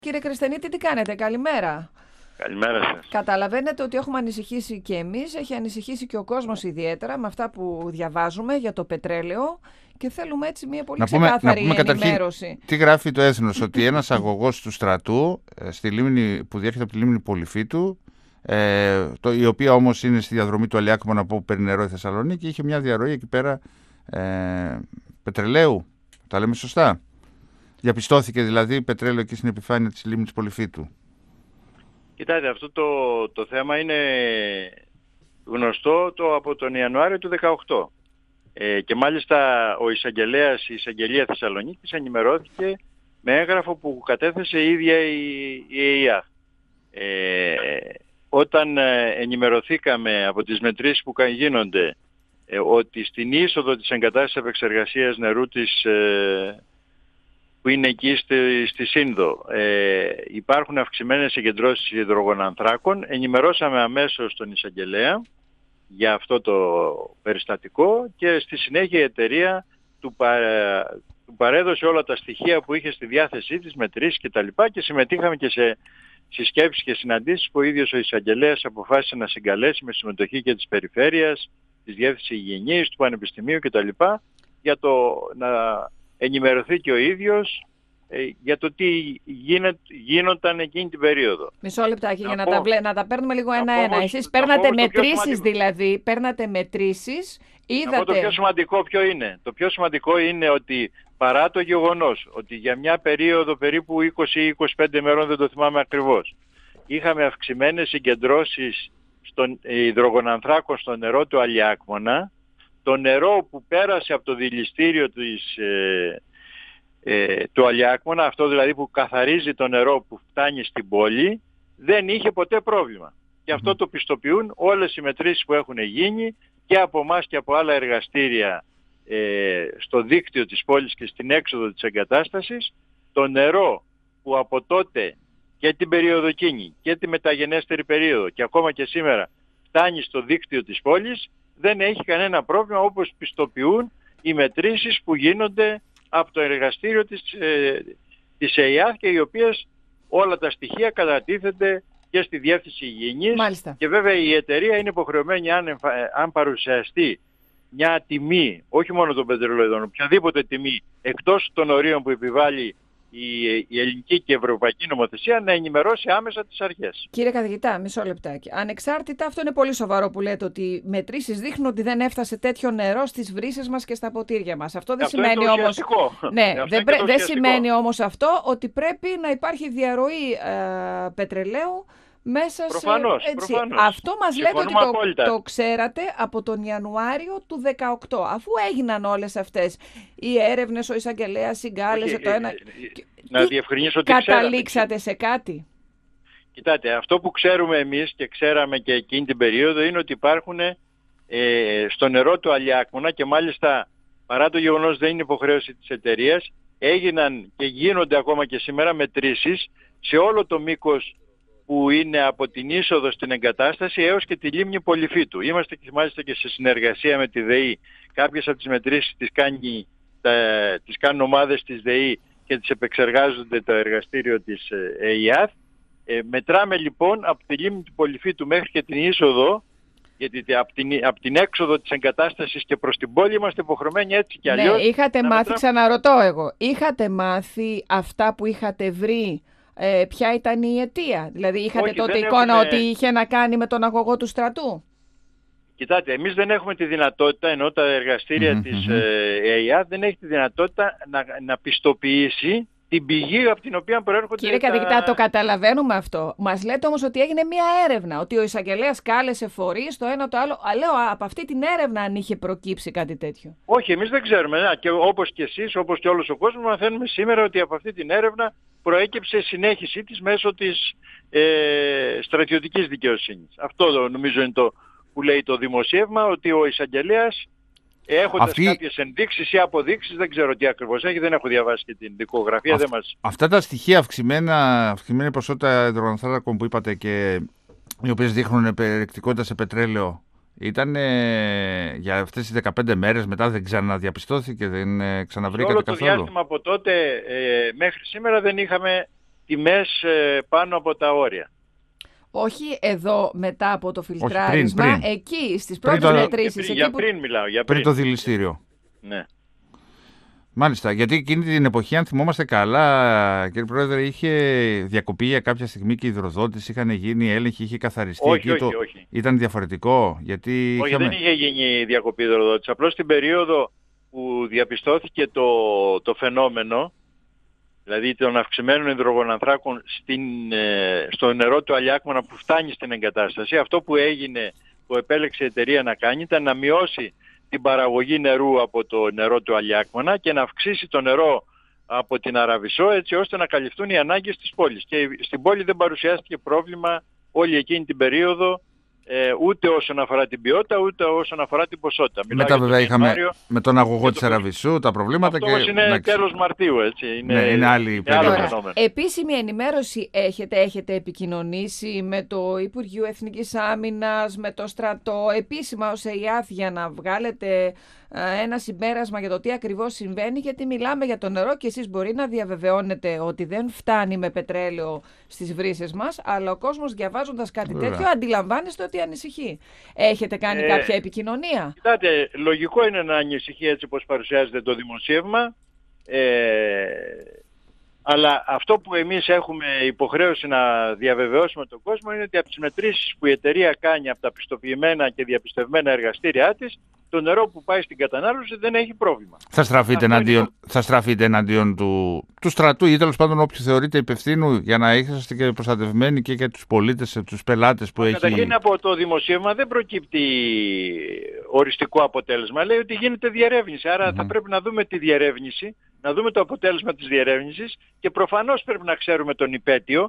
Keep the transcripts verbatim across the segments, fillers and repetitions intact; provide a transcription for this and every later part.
Κύριε Κρεσθενίτη, τι κάνετε? Καλημέρα. Καλημέρα σας. Καταλαβαίνετε ότι έχουμε ανησυχήσει και εμείς, έχει ανησυχήσει και ο κόσμος ιδιαίτερα με αυτά που διαβάζουμε για το πετρέλαιο και θέλουμε έτσι μια πολύ να πούμε, ξεκάθαρη να πούμε ενημέρωση. Καταρχήν, τι γράφει το Έθνος, ότι ένας αγωγός του στρατού στη λίμνη, που διέρχεται από τη λίμνη Πολυφίτου, ε, το, η οποία όμως είναι στη διαδρομή του Αλιάκμονα που παίρνει νερό η Θεσσαλονίκη, είχε μια διαρροή εκεί πέρα ε, πετρελαίου. Τα λέμε σωστά? Διαπιστώθηκε δηλαδή πετρέλαιο εκεί στην επιφάνεια της λίμνης Πολυφίτου. Κοιτάξτε, αυτό το, το θέμα είναι γνωστό το, από τον Ιανουάριο του δύο χιλιάδες δεκαοκτώ. Ε, και μάλιστα ο εισαγγελέας, η εισαγγελία Θεσσαλονίκης ενημερώθηκε με έγγραφο που κατέθεσε η ίδια η, η ΕΙΑ. Ε, όταν ενημερωθήκαμε από τις μετρήσεις που γίνονται ε, ότι στην είσοδο της εγκατάστασης επεξεργασίας νερού της ε, που είναι εκεί στη, στη Σύνδο ε, υπάρχουν αυξημένες συγκεντρώσεις υδρογονανθράκων, ενημερώσαμε αμέσως τον εισαγγελέα για αυτό το περιστατικό και στη συνέχεια η εταιρεία του, πα, του παρέδωσε όλα τα στοιχεία που είχε στη διάθεσή της, μετρήσεις κτλ. Και συμμετείχαμε και σε συσκέψεις και συναντήσεις που ο ίδιος ο εισαγγελέας αποφάσισε να συγκαλέσει με συμμετοχή και της Περιφέρειας, της Διεύθυνσης Υγιεινής, του Πανεπιστημίου κτλ. Για το να ενημερωθεί και ο ίδιος ε, για το τι γίνε, γίνονταν εκείνη την περίοδο. Μισό λεπτάκι για να, πω, τα, βλέ, να τα παίρνουμε λίγο ένα-ένα. Εσείς να παίρνατε πω, μετρήσεις δηλαδή, παίρνατε μετρήσεις, είδατε... Να πω το πιο σημαντικό ποιο είναι. Το πιο σημαντικό είναι ότι παρά το γεγονός ότι για μια περίοδο περίπου είκοσι με είκοσι πέντε μέρων, δεν το θυμάμαι ακριβώς, είχαμε αυξημένες συγκεντρώσεις στον υδρογονανθράκων στο νερό του Αλιάκμονα, το νερό που πέρασε από το δηληστήριο της, ε, ε, του Αλιάκμονα, αυτό δηλαδή που καθαρίζει το νερό που φτάνει στην πόλη, δεν είχε ποτέ πρόβλημα. Και αυτό το πιστοποιούν όλες οι μετρήσεις που έχουν γίνει και από εμάς και από άλλα εργαστήρια ε, στο δίκτυο της πόλης και στην έξοδο της εγκατάστασης. Το νερό που από τότε και την περίοδο εκείνη και τη μεταγενέστερη περίοδο και ακόμα και σήμερα φτάνει στο δίκτυο της πόλης, δεν έχει κανένα πρόβλημα, όπως πιστοποιούν οι μετρήσεις που γίνονται από το εργαστήριο της, ε, της ΕΙΑΘ και οι οποίες όλα τα στοιχεία κατατίθενται και στη Διεύθυνση Υγιεινής. Μάλιστα. Και βέβαια η εταιρεία είναι υποχρεωμένη αν, αν παρουσιαστεί μια τιμή, όχι μόνο των πετρελαιοειδών, οποιαδήποτε τιμή εκτός των ορίων που επιβάλλει η, η ελληνική και η ευρωπαϊκή νομοθεσία, να ενημερώσει άμεσα τις αρχές. Κύριε καθηγητά, μισό λεπτάκι. Ανεξάρτητα, αυτό είναι πολύ σοβαρό που λέτε, ότι οι μετρήσεις δείχνουν ότι δεν έφτασε τέτοιο νερό στις βρύσες μας και στα ποτήρια μας. Αυτό δεν αυτό σημαίνει όμως. Ναι, δεν πρέ... δεν σημαίνει όμως αυτό ότι πρέπει να υπάρχει διαρροή ε, πετρελαίου μέσα προφανώς, σε... Έτσι. Προφανώς. Αυτό μας λέτε ότι το, το ξέρατε από τον Ιανουάριο του δύο χιλιάδες δεκαοκτώ, αφού έγιναν όλες αυτές οι έρευνες, ο εισαγγελέας συγκάλεσε το ένα... Να διευκρινίσω ότι καταλήξατε σε κάτι? Κοιτάτε, αυτό που ξέρουμε εμείς και ξέραμε και εκείνη την περίοδο είναι ότι υπάρχουν ε, στο νερό του Αλιάκμονα και μάλιστα παρά το γεγονός δεν είναι υποχρέωση της εταιρείας, έγιναν και γίνονται ακόμα και σήμερα μετρήσεις σε όλο το μήκος που είναι από την είσοδο στην εγκατάσταση έως και τη λίμνη Πολυφίτου. Είμαστε και μάλιστα και σε συνεργασία με τη ΔΕΗ. Κάποιες από τις μετρήσεις τις, κάνει, τα, τις κάνουν ομάδες της ΔΕΗ και τις επεξεργάζονται το εργαστήριο της ΕΙΑΘ. Ε, μετράμε λοιπόν από τη λίμνη του Πολυφίτου μέχρι και την είσοδο, γιατί από την, από την έξοδο της εγκατάστασης και προς την πόλη είμαστε υποχρεωμένοι έτσι κι αλλιώς. Ναι, είχατε μάθει, μετρά... ξαναρωτώ εγώ, είχατε μάθει αυτά που είχατε βρει, ε, ποια ήταν η αιτία? Δηλαδή είχατε Όχι, τότε εικόνα έχουμε... ότι είχε να κάνει με τον αγωγό του στρατού? Κοιτάτε, εμείς δεν έχουμε τη δυνατότητα, ενώ τα εργαστήρια mm-hmm. της ε, ΕΙΑ δεν έχει τη δυνατότητα να, να πιστοποιήσει την πηγή από την οποία προέρχονται. Κύριε τα... καθηγητά, το καταλαβαίνουμε αυτό. Μας λέτε όμως ότι έγινε μια έρευνα, ότι ο εισαγγελέας κάλεσε φορείς, το ένα το άλλο. Α, λέω, από αυτή την έρευνα αν είχε προκύψει κάτι τέτοιο. Όχι, εμείς δεν ξέρουμε. Να, και όπως και εσείς, όπως και όλος ο κόσμος, μαθαίνουμε σήμερα ότι από αυτή την έρευνα προέκυψε συνέχιση της μέσω της ε, στρατιωτικής δικαιοσύνης. Αυτό νομίζω είναι το που λέει το δημοσίευμα, ότι ο εισαγγελέας, έχοντας Αυτή... κάποιες ενδείξεις ή αποδείξεις, δεν ξέρω τι ακριβώς έχει, δεν έχω διαβάσει και την δικογραφία. Αυ... Δεν μας... Αυτά τα στοιχεία, αυξημένα, αυξημένη ποσότητα υδρογονανθράκων που είπατε και οι οποίες δείχνουν περιεκτικότητα σε πετρέλαιο, ήταν ε, για αυτές τις δεκαπέντε μέρες, μετά δεν ξαναδιαπιστώθηκε, δεν ε, ξαναβρήκατε καθόλου? Σε όλο το διάστημα από τότε ε, μέχρι σήμερα δεν είχαμε τιμές πάνω από τα όρια. Όχι εδώ μετά από το φιλτράρισμα, πριν, πριν. εκεί στις πριν πρώτες το... μετρήσεις. Για, για πριν μιλάω, για πριν. πριν το δηληστήριο. Ναι. Μάλιστα, γιατί εκείνη την εποχή, αν θυμόμαστε καλά, κύριε Πρόεδρε, είχε διακοπεί για κάποια στιγμή και οι υδροδότες, είχαν γίνει έλεγχοι, είχε καθαριστεί. Όχι, εκεί όχι, το... όχι. Ήταν διαφορετικό. Γιατί όχι, είχαμε... δεν είχε γίνει διακοπή υδροδότης. Απλώς στην περίοδο που διαπιστώθηκε το, το φαινόμενο, δηλαδή των αυξημένων υδρογονανθράκων στην, ε, στο νερό του Αλιάκμονα που φτάνει στην εγκατάσταση, αυτό που έγινε, που επέλεξε η εταιρεία να κάνει, ήταν να μειώσει την παραγωγή νερού από το νερό του Αλιάκμονα και να αυξήσει το νερό από την Αραβισσό, έτσι ώστε να καλυφθούν οι ανάγκες της πόλης. Και στην πόλη δεν παρουσιάστηκε πρόβλημα όλη εκείνη την περίοδο, ε, ούτε όσον αφορά την ποιότητα, ούτε όσον αφορά την ποσότητα. Μετά βέβαια είχαμε Ιανουάριο, με τον αγωγό το... της Αραβισσού τα προβλήματα. Αυτό και... είναι εντάξει. τέλος Μαρτίου, έτσι. Είναι, ναι, είναι άλλη περίοδο. Επίσημη ενημέρωση έχετε, έχετε επικοινωνήσει με το Υπουργείο Εθνικής Άμυνας, με το στρατό, επίσημα ως ΕΙΑΘ για να βγάλετε ένα συμπέρασμα για το τι ακριβώς συμβαίνει, γιατί μιλάμε για το νερό και εσείς μπορεί να διαβεβαιώνετε ότι δεν φτάνει με πετρέλαιο στις βρύσες μας, αλλά ο κόσμος διαβάζοντας κάτι Βέβαια. τέτοιο αντιλαμβάνεστε ότι ανησυχεί. Έχετε κάνει ε, κάποια επικοινωνία? Κοιτάτε, λογικό είναι να ανησυχεί έτσι όπως παρουσιάζεται το δημοσίευμα, ε, αλλά αυτό που εμείς έχουμε υποχρέωση να διαβεβαιώσουμε τον κόσμο είναι ότι από τις μετρήσεις που η εταιρεία κάνει από τα πιστοποιημένα και διαπιστευμένα εργαστήριά της, το νερό που πάει στην κατανάλωση δεν έχει πρόβλημα. Θα στραφείτε εναντίον, το... θα στραφείτε εναντίον του, του στρατού ή τέλος πάντων όποιου θεωρείτε υπευθύνου για να είσαστε και προστατευμένοι και για τους πολίτες, τους πελάτες που Μα, έχει... Καταρχήν από το δημοσίευμα δεν προκύπτει οριστικό αποτέλεσμα. Λέει ότι γίνεται διερεύνηση. Άρα mm-hmm. θα πρέπει να δούμε τη διερεύνηση, να δούμε το αποτέλεσμα της διερεύνησης και προφανώς πρέπει να ξέρουμε τον υπέτειο,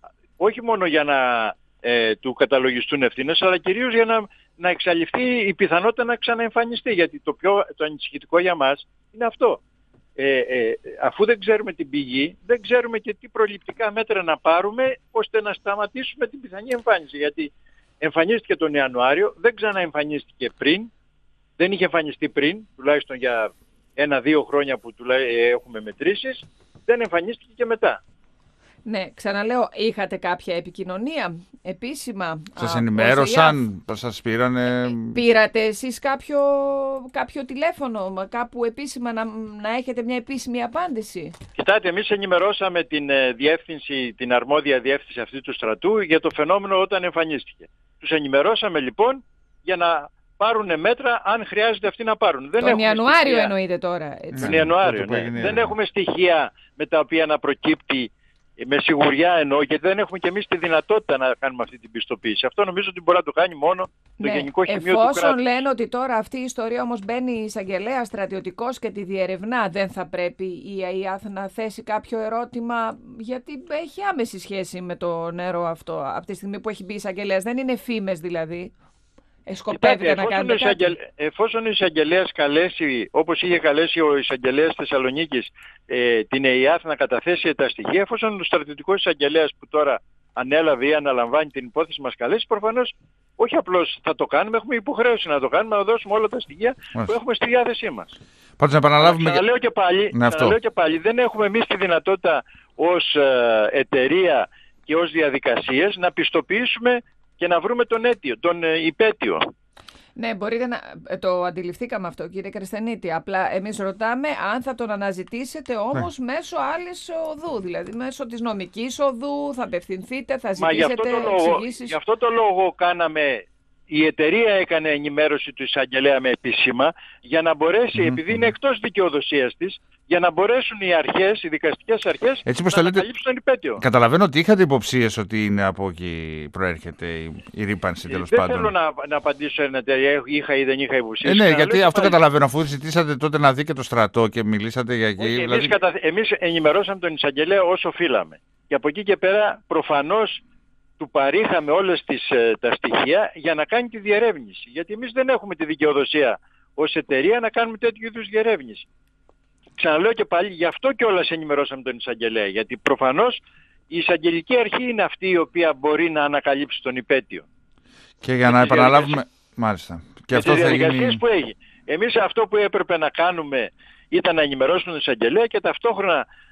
όχι μόνο για να ε, του καταλογιστούν ευθύνες, αλλά κυρίως για να, να εξαλειφθεί η πιθανότητα να ξαναεμφανιστεί. Γιατί το πιο το ανησυχητικό για μας είναι αυτό. Ε, ε, αφού δεν ξέρουμε την πηγή, δεν ξέρουμε και τι προληπτικά μέτρα να πάρουμε ώστε να σταματήσουμε την πιθανή εμφάνιση. Γιατί εμφανίστηκε τον Ιανουάριο, δεν ξαναεμφανίστηκε πριν, δεν είχε εμφανιστεί πριν, τουλάχιστον για ένα-δύο χρόνια που έχουμε μετρήσεις, δεν εμφανίστηκε και μετά. Ναι, ξαναλέω, είχατε κάποια επικοινωνία επίσημα? Σας ενημέρωσαν, σας πήρανε... Πήρατε εσείς κάποιο, κάποιο τηλέφωνο, κάπου επίσημα να, να έχετε μια επίσημη απάντηση? Κοιτάτε, εμείς ενημερώσαμε την διεύθυνση, την αρμόδια διεύθυνση αυτή του στρατού για το φαινόμενο όταν εμφανίστηκε. Τους ενημερώσαμε λοιπόν για να πάρουν μέτρα αν χρειάζεται αυτοί να πάρουν. Δεν τον Ιανουάριο στοιχεία... εννοείται τώρα. Έτσι. Τον Ιανουάριο, ναι. Ναι. Δεν έχουμε στοιχεία με τα οποία να προκύπτει με σιγουριά εννοώ, γιατί δεν έχουμε και εμείς τη δυνατότητα να κάνουμε αυτή την πιστοποίηση. Αυτό νομίζω ότι μπορεί να το κάνει μόνο το ναι, Γενικό Χημείο του κράτους. Εφόσον λένε ότι τώρα αυτή η ιστορία όμως μπαίνει η εισαγγελέα στρατιωτικός και τη διερευνά, δεν θα πρέπει η ΕΙΑΘ να θέσει κάποιο ερώτημα, γιατί έχει άμεση σχέση με το νερό αυτό από τη στιγμή που έχει μπει η εισαγγελέας, δεν είναι φήμες δηλαδή? Σκοπεύετε να κάνετε εισαγγελ... Εφόσον ο εισαγγελέας καλέσει, όπως είχε καλέσει ο εισαγγελέας Θεσσαλονίκης, ε, την ΕΙΑΘ να καταθέσει τα στοιχεία, εφόσον ο στρατιωτικός εισαγγελέας που τώρα ανέλαβε ή αναλαμβάνει την υπόθεση μας καλέσει, προφανώς όχι απλώς θα το κάνουμε, έχουμε υποχρέωση να το κάνουμε, να δώσουμε όλα τα στοιχεία Μάλιστα. που έχουμε στη διάθεσή μας. Πάντως να επαναλάβουμε... Ξαναλέω και πάλι, ναι, ξαναλέω και πάλι, δεν έχουμε εμείς τη δυνατότητα ως ε, εταιρεία και ως διαδικασίες να πιστοποιήσουμε και να βρούμε τον αίτιο, τον ε, υπέτειο. Ναι, μπορείτε να το αντιληφθήκαμε αυτό, κύριε Κρεσθενίτη. Απλά εμείς ρωτάμε αν θα τον αναζητήσετε όμως ναι. μέσω άλλης οδού, δηλαδή μέσω της νομικής οδού, θα απευθυνθείτε, θα ζητήσετε εξηγήσεις. Γι' αυτό το λόγο κάναμε, η εταιρεία έκανε ενημέρωση του εισαγγελέα με επίσημα, για να μπορέσει, mm-hmm. επειδή είναι εκτός δικαιοδοσίας της, για να μπορέσουν οι αρχές, οι δικαστικές αρχές, έτσι, να ανακαλύψουν τον υπέτειο. Καταλαβαίνω ότι είχατε υποψίες ότι είναι από εκεί προέρχεται η, η ρύπανση τέλος πάντων. Δεν θέλω να, να απαντήσω ένα εταιρεία, είχα ή δεν είχα υποψίες. Ε, ναι, γιατί αυτό πάλι. Καταλαβαίνω, αφού ζητήσατε τότε να δει και το στρατό και μιλήσατε για εκεί. Όχι, δηλαδή... εμείς, κατα... εμείς ενημερώσαμε τον εισαγγελέα όσο οφείλαμε. Και από εκεί και πέρα προφανώς του παρήχαμε όλες τις, τα στοιχεία για να κάνει τη διερεύνηση. Γιατί εμείς δεν έχουμε τη δικαιοδοσία ως εταιρεία να κάνουμε τέτοιου είδους διερεύνηση. Ξαναλέω και πάλι, γι' αυτό κιόλας ενημερώσαμε τον εισαγγελέα. Γιατί προφανώς η εισαγγελική αρχή είναι αυτή η οποία μπορεί να ανακαλύψει τον υπέτειο. Και για να επαναλάβουμε... Μάλιστα. Και αυτό θα γίνει... που έχει. Εμείς αυτό που έπρεπε να κάνουμε ήταν να ενημερώσουμε τον εισαγγελέα και ταυτόχρονα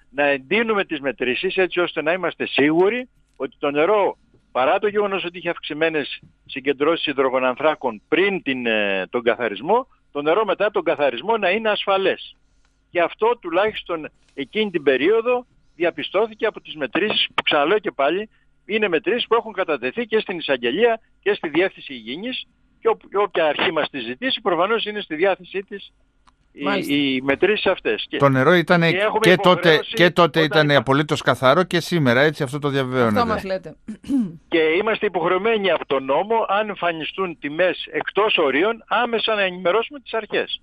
να εντείνουμε τις μετρήσεις έτσι ώστε να είμαστε σίγουροι ότι το νερό, παρά το γεγονός ότι είχε αυξημένες συγκεντρώσεις υδρογονανθράκων πριν την, τον καθαρισμό, το νερό μετά τον καθαρισμό να είναι ασφαλές. Και αυτό τουλάχιστον εκείνη την περίοδο διαπιστώθηκε από τις μετρήσεις που, ξαναλέω και πάλι, είναι μετρήσεις που έχουν κατατεθεί και στην εισαγγελία και στη Διεύθυνση Υγιεινής, και όποια αρχή μας τη ζητήσει προφανώς είναι στη διάθεσή της οι, οι μετρήσεις αυτές. Το νερό ήταν και, και τότε, και τότε ήταν είπα... απολύτως καθαρό και σήμερα, έτσι, αυτό το διαβεβαιώνεται. Αυτό μας λέτε. Και είμαστε υποχρεωμένοι από τον νόμο, αν εμφανιστούν τιμές εκτός ορίων, άμεσα να ενημερώσουμε τις αρχές.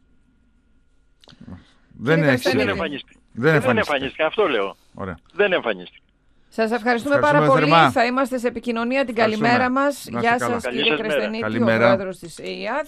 Δεν, δεν έχει... εμφανίστηκε. Δεν εμφανίστηκε, αυτό λέω. Ωραία. Δεν εμφανίστηκε. Σας ευχαριστούμε, πάρα πολύ. Θερμά. Θα είμαστε σε επικοινωνία. Την καλημέρα μας. Γεια σας, κύριε Κρεσθενίτη, ο πρόεδρος της ΕΙΑΘ.